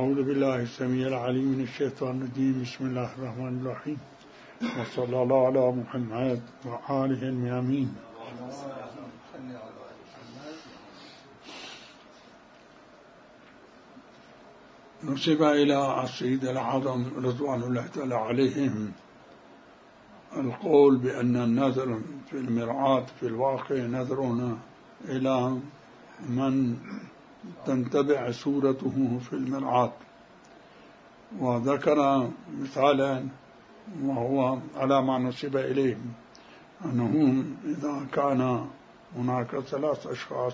أعوذ بالله السميع العليم من الشيطان الرجيم. بسم الله الرحمن الرحيم، وصلى الله على محمد وآله الميامين. نسب إلى السيد الأعظم رضوان الله تعالى عليهم القول بأن النذر في المرآة في الواقع نذرنا إلى من تنتبع صورته في المرآة، وذكر مثالا وهو على ما نسب إليهم أنهم إذا كان هناك 3 أشخاص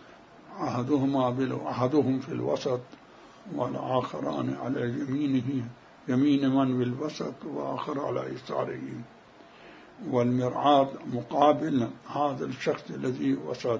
أحدهم في الوسط والآخران على يمين من بالوسط وآخر على يساره، والمرآة مقابل هذا الشخص الذي وسط،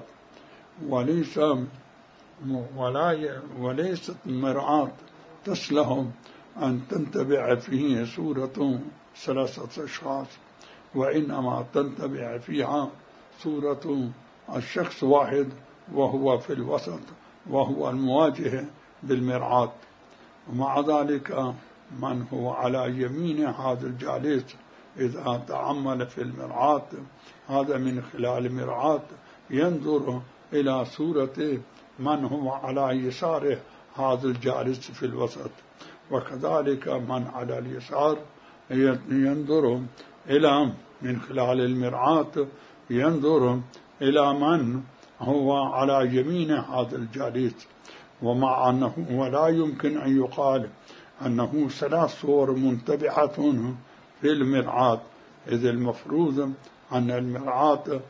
وليست المرآة تصلح أن تنتبع فيه صورة 3 أشخاص، وإنما تنتبع فيها صورة الشخص واحد وهو في الوسط وهو المواجه بالمرآة. ومع ذلك من هو على يمين هذا الجالس إذا تعمل في المرآة هذا من خلال المرآة ينظر إلى صورة من هو على يساره هذا الجالس في الوسط، وكذلك من على اليسار ينظر إلى من خلال المرآة ينظر إلى من هو على يمين هذا الجالس. ومع أنه ولا يمكن أن يقال أنه 3 صور منتبعة في المرآة، إذ المفروض أن المرآة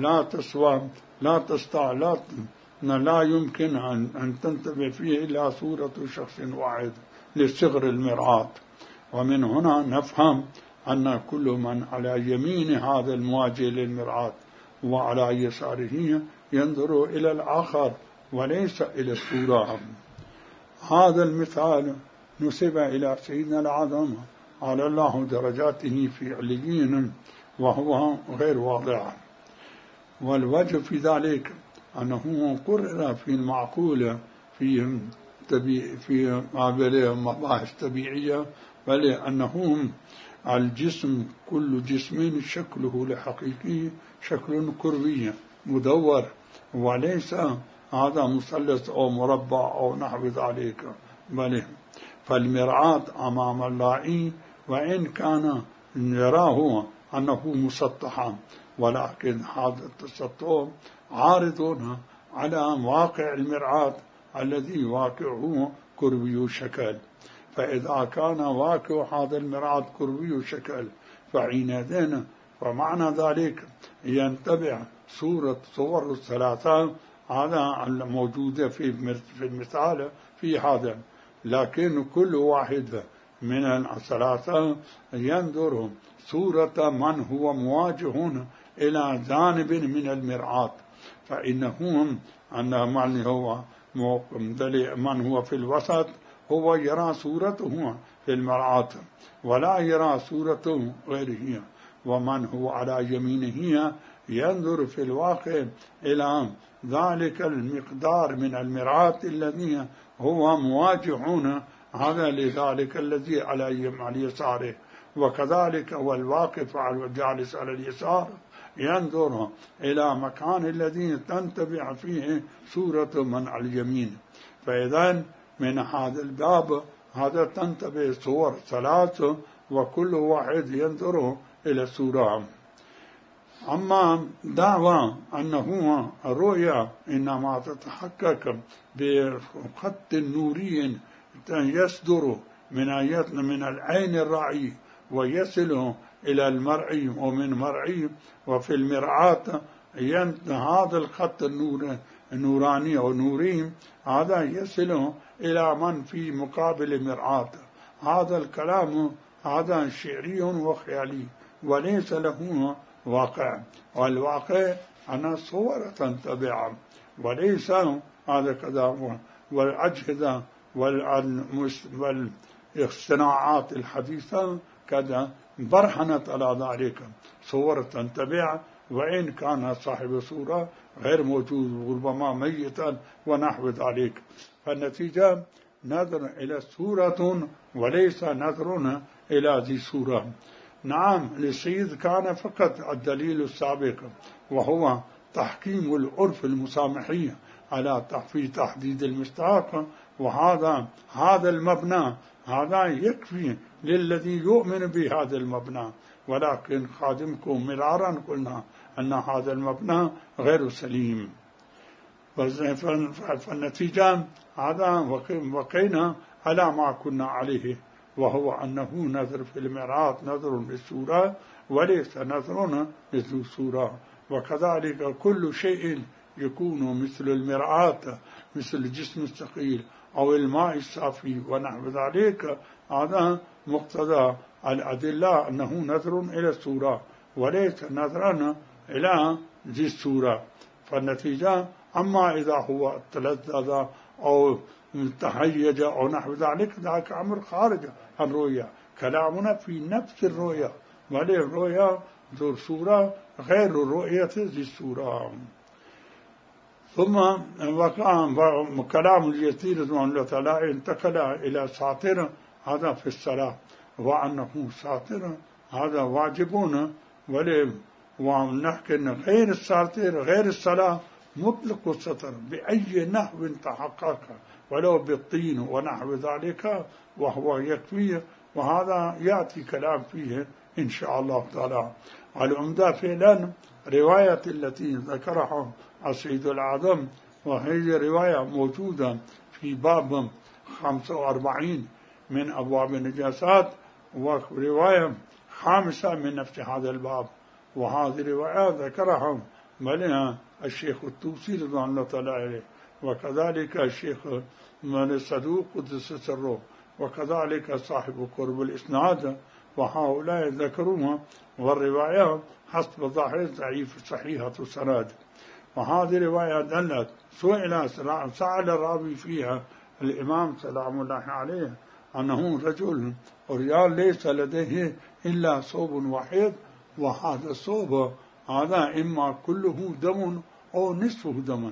لا يمكن أن تنتبه فيه إلا صورة شخص واحد لصغر المرآة. ومن هنا نفهم أن كل من على يمين هذا المواجه للمرآة وعلى يساره ينظر إلى الآخر وليس إلى الصورة. هذا المثال نسب إلى سيدنا الأعظم على الله درجاته في عليين، وهو غير واضح. والوجه في ذلك أنه قرر في المعقول في مباحث طبيعية، بل أنه الجسم كل جسم شكله الحقيقي شكل كروي مدور، وليس هذا مثلث أو مربع أو نحو ذلك، بل فالمرآة أمام الله وإن كان يراه أنه مسطحا، ولكن هذا التسطح عارض على واقع المرآة الذي واقعه كروي شكل. فإذا كان واقع هذا المرآة كروي شكل فحينئذ ومعنى ذلك ينتبع صور 3 هذا الموجودة في المثال في هذا، لكن كل واحد من 3 ينظر صورة من هو مواجه إلى جانب من المرآة، فإنه أن من هو في الوسط هو يرى صورته في المرآة ولا يرى صورة غيره، ومن هو على يمينه ينظر في الواقع إلى ذلك المقدار من المرآة الذي هو مواجهون هذا لذلك الذي على يساره، وكذلك هو الواقف على الجالس على اليسار ينظر إلى مكان الذي تنتبع فيه صورة من على اليمين. فإذا من هذا الباب هذا تنتبع صور 3 وكل واحد ينظر إلى صورة. أما دعوى أنه الرؤيا إنما تتحقق بخط نوري يصدر من العين الرأي ويصل إلى المرئي ومن مرئي وفي المرآة هذا الخط النوراني أو نوري هذا يصل إلى من في مقابل المرآة. هذا الكلام هذا شعري وخيالي وليس له واقع، والواقع أن صورة تنتبع وليس هذا كذا. والأجهزة والاصطناعات الحديثة كذا برهنت على ذلك، صورة تنتبع وإن كان صاحب صورة غير موجود ربما ميتا ونحو ذلك. فالنتيجة نظر إلى سورة وليس نظر إلى ذي سورة. نعم، للسيد كان فقط الدليل السابق وهو تحكيم العرف المسامحي على في تحديد المصداق، هذا المبنى هذا يكفي للذي يؤمن بهذا المبنى، ولكن خادمكم مرارا قلنا أن هذا المبنى غير سليم. فالنتيجة هذا وقينا على ما كنا عليه، وهو أنه نظر في المرآة نظر للسورة وليس نظر مثل السورة. وكذلك كل شيء يكون مثل المرآة، مثل الجسم الثقيل أو الماء الصافي ونحو ذلك، هذا مقتضى الأدلة أنه نظر إلى السورة وليس نظرا إلى ذي السورة. فالنتيجة أما إذا هو تلذذ أو تهيج أو نحو ذلك ذاك أمر خارج عن الرؤية، كلامنا في نفس الرؤية، والرؤية ذو السورة غير رؤية ذي السورة. ثم كلام اليسير رضوان الله تعالى انتقل إلى ساتر، هذا في الصلاة، وأنه ساتر هذا واجبون، ونحكي غير الساتر غير الصلاة مطلق الستر بأي نحو تحقق ولو بالطين ونحو ذلك وهو يكفي، وهذا يأتي كلام فيه إن شاء الله تعالى. العمدة فعلا رواية التي ذكرها السيد الأعظم، وهي رواية موجودة في باب 45 من أبواب النجاسات، ورواية خامسة من نفس هذا الباب، وهذه الرواية ذكرها ملها الشيخ الطوسي رضوان الله تعالى عليه، وكذلك الشيخ من الصدوق قدس سره، وكذلك صاحب قرب الإسناد، وهؤلاء ذكروها، والرواية حسب ظاهر ضعيف صحيحة السند. وهذه رواية دلت سأل الراوي فيها الإمام سلام الله عليه أنه رجل عريان ليس لديه إلا ثوب واحد، وهذا الثوب هذا إما كله دم أو نصفه دم،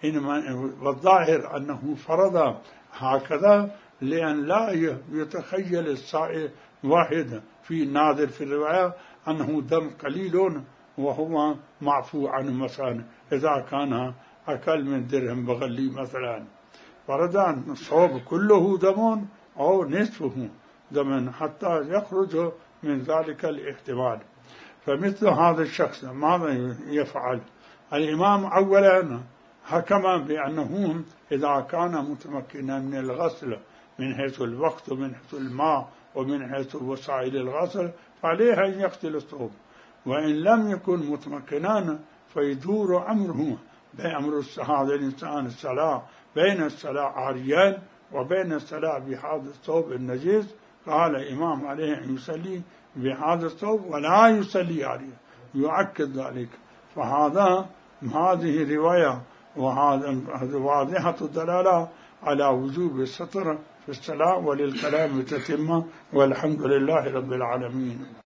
والظاهر أنه فرض هكذا لأن لا يتخيل السائل واحد في نادر في الرواية أنه دم قليل وهو معفو عنه، مثلا إذا كان أقل من درهم بغلي مثلا، فرض أن الصوب كله دم أو نصفه دم حتى يخرج من ذلك الاحتمال. فمثل هذا الشخص ماذا يفعل؟ الإمام أولا حكم بأنه إذا كان متمكنا من الغسل من حيث الوقت ومن حيث الماء ومن حيث وسائل الغسل فعليه أن يغسل الثوب، وإن لم يكن متمكنا فيدور أمره بأمر هذا الإنسان الصلاة بين الصلاة عاريان وبين الصلاة بهذا الثوب النجيس. قال الإمام عليه أن يصلي بهذا الثوب ولا يصلي عليه، يؤكد ذلك. هذه رواية وهذا واضحة الدلالة على وجوب الستر في الصلاة، وللكلام تتمة، والحمد لله رب العالمين.